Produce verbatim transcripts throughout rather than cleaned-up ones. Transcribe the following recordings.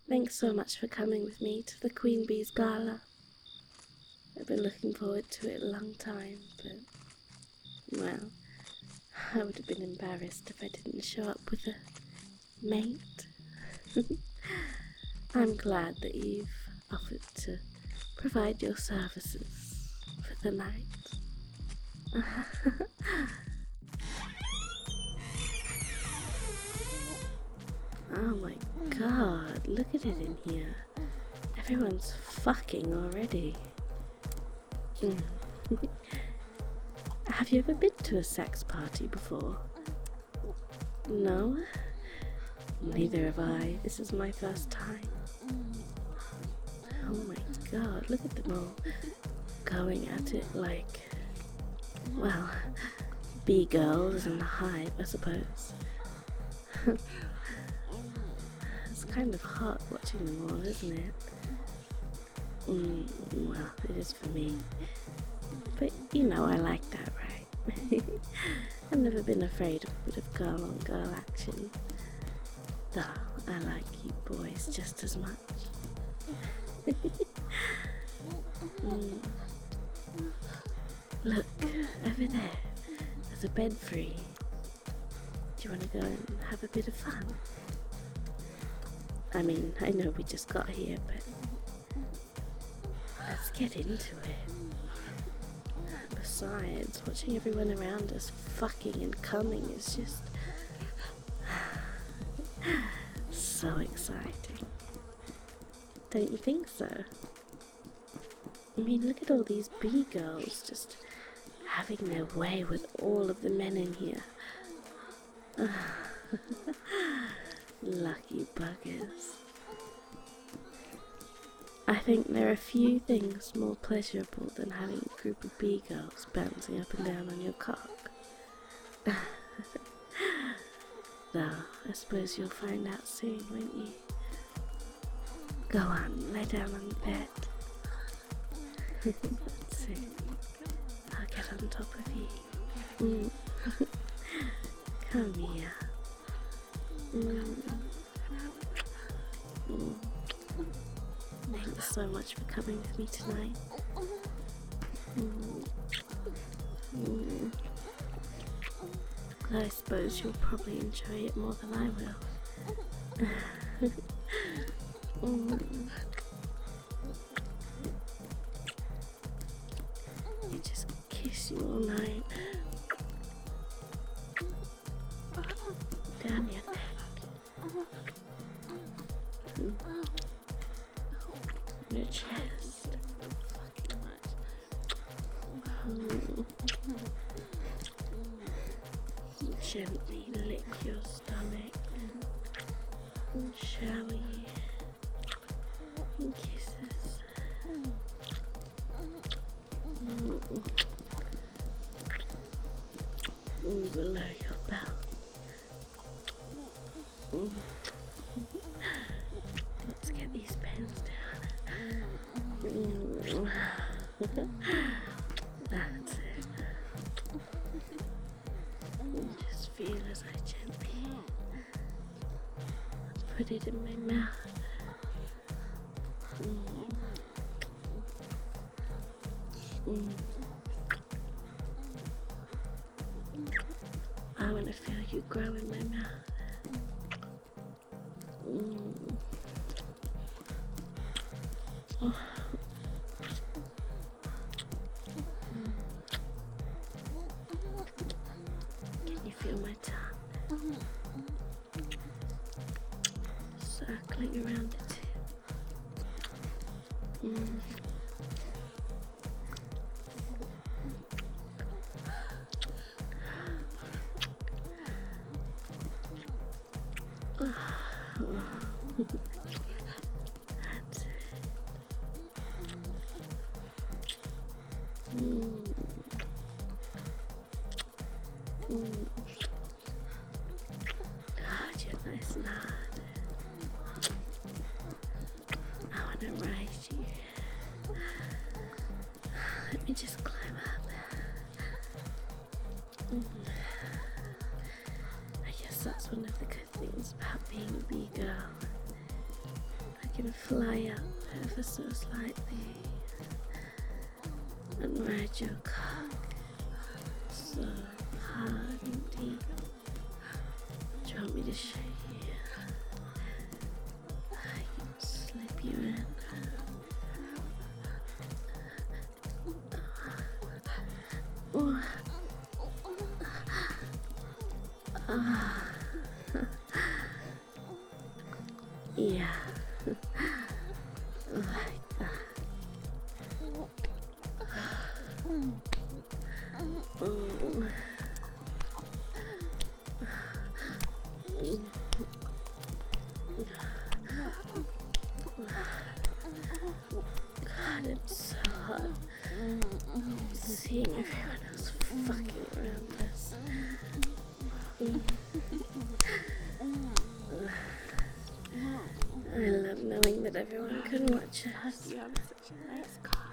Thanks so much for coming with me to the Queen Bee's Gala. I've been looking forward to it a long time, but, well, I would have been embarrassed if I didn't show up with a mate. I'm glad that you've offered to provide your services for the night. Oh my god, look at it in here. Everyone's fucking already. Mm. Have you ever been to a sex party before? No? Neither have I. This is my first time. Oh my god, look at them all going at it like, well, B-girls in the hive, I suppose. It's kind of hot watching them all, isn't it? Mm, well, it is for me. But you know I like that, right? I've never been afraid of a bit of girl-on-girl action. Though, I like you boys just as much. mm. Look, over there. There's a bed free. Do you want to go and have a bit of fun? I mean, I know we just got here, but let's get into it. Besides, watching everyone around us fucking and coming is just so exciting. Don't you think so? I mean, look at all these B-girls just having their way with all of the men in here. Lucky buggers. I think there are few things more pleasurable than having a group of B-girls bouncing up and down on your cock. Though, I suppose you'll find out soon, won't you? Go on, lay down on the bed. That's it. I'll get on top of you. Mm. Come here. Mm. Mm. Thanks so much for coming with me tonight. Mm. Mm. I suppose you'll probably enjoy it more than I will. mm. I just kiss you all night. Down your neck. Mm. Your chest. Mm. Gently lick your stomach and shower you in kisses. Mm. Mm, below your belt. Mm. Let's get these pens down. Mm. That's it. Just feel as I gently put it in my mouth. Mm. Mm. I want to feel you grow in my mouth. Mm. Oh. Can you feel my tongue circling around the tip? Mm. That's it. Mm. Mm. God, you're nice and hard. I want to ride you. Let me just climb up. Mm. I guess that's one of the good things about being a B-girl. I can fly up ever so slightly and ride your cock so hard and deep. Do you want me to show you? I can slip you in. Oh. Ah. Yeah. Like that. Oh. God, it's so hot. Seeing everyone else fucking around us. I love knowing that everyone can watch us. You have such a nice cock.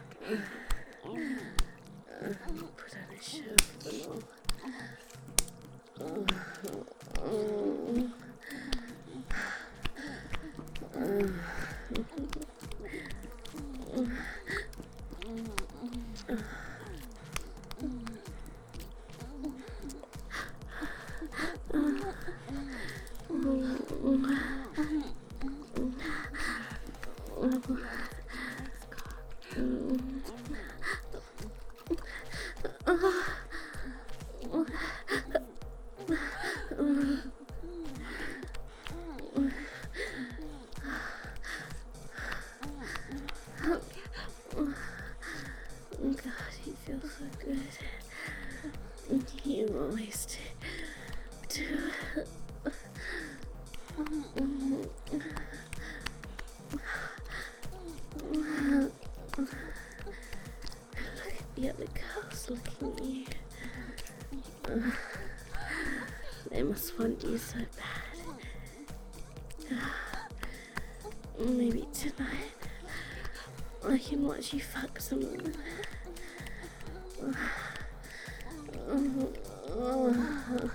Uh, put on a show for them all. Uh, uh, uh, God, you feel so good. You always do. do. Look at the other girls looking at you. Uh, they must want you so bad. Uh, maybe tonight I can watch you fuck some of them. Uh, uh,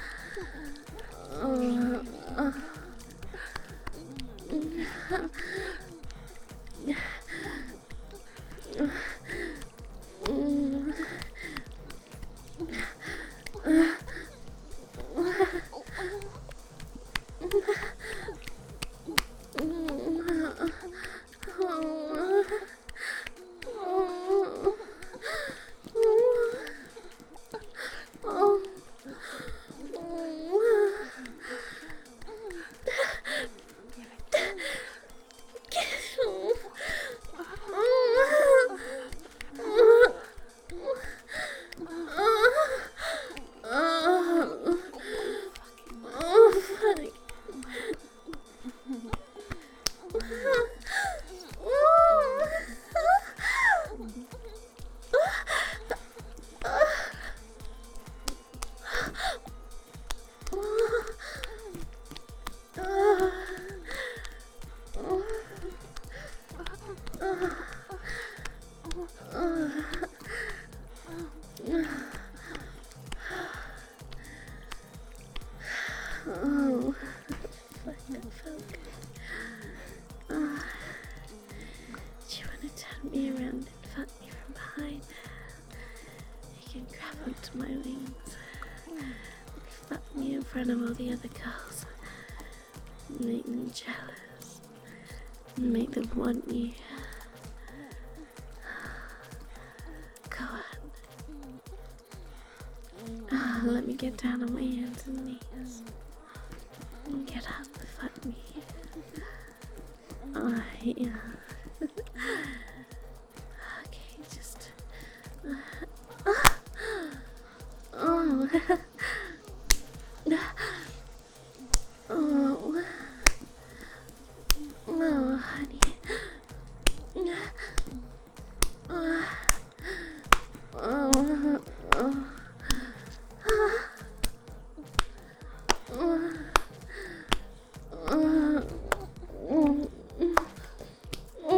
uh, uh, uh, Oh, fuck, that felt good. Oh, do you want to turn me around and fuck me from behind? You can grab onto my wings and fuck me in front of all the other girls. Make them jealous. Make them want you. Go on. Oh, let me get down on my hands and knees. Get up and fuck me. Oh, yeah. Okay, just. Oh. Oh. Oh, honey. Oh. Oh. Oh. Oh.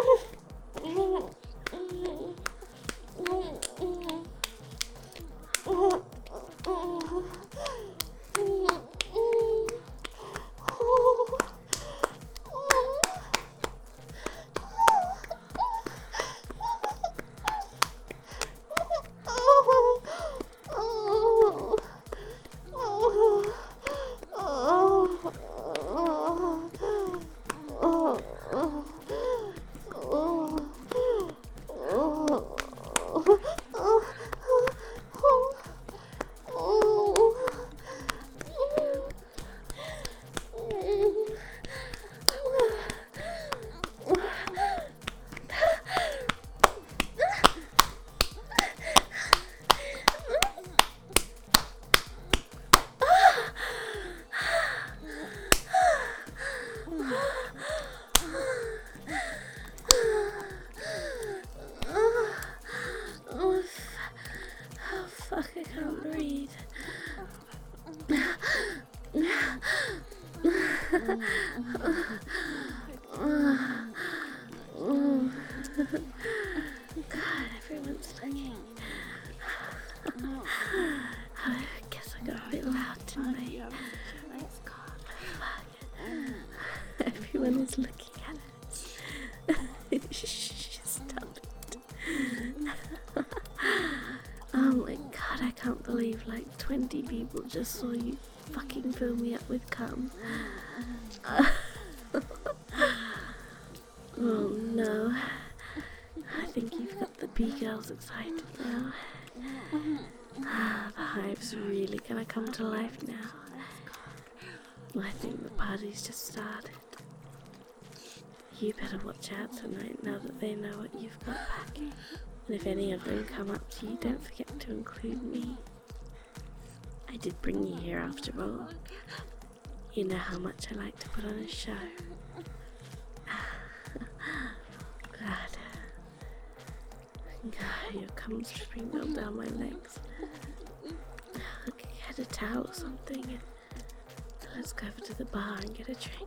Oh, oh fuck, I can't breathe. God, everyone's looking. I guess I got a bit loud tonight. Fuck. Everyone is looking at us. Stop it. Oh my god, I can't believe like twenty people just saw you fucking fill me up with cum. Oh no. I think you've got the B-girls excited now. The hive's really gonna come to life now. I think the party's just started. You better watch out tonight now that they know what you've got packing. And if any of them come up to you, don't forget to include me. I did bring you here after all. You know how much I like to put on a show. God. God, your cum's dripping all down my legs. Get a towel or something and let's go over to the bar and get a drink.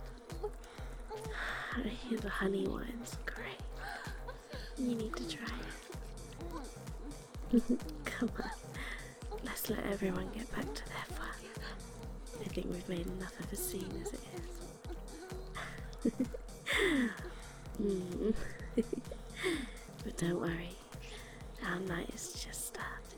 I hear the honey wine's great. You need to try it. Come on. Let's let everyone get back to their fun. I think we've made enough of a scene as it is. mm. But don't worry, our night is just starting.